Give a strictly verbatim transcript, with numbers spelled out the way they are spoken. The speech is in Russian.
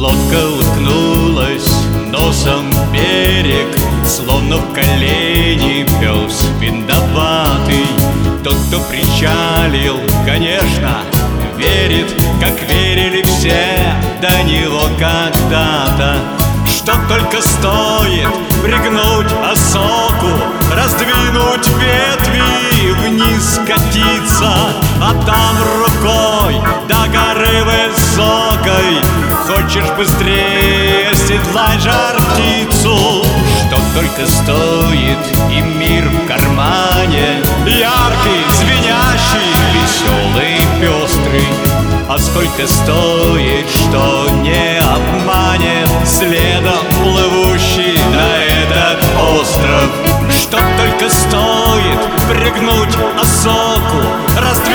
Лодка уткнулась носом в берег, словно в колени пес виноватый. Тот, кто причалил, конечно, верит, как верили все до него когда-то, что только стоит пригнуть осоку, раздвинуть ветви, вниз катиться, а там рукой до горы высокой. Хочешь быстрее, седлай жар-птицу, что только стоит, и мир в кармане, яркий, звенящий, веселый, пестрый. А сколько стоит, что не обманет следом плывущий на этот остров, что только стоит пригнуть осоку, раздвинуть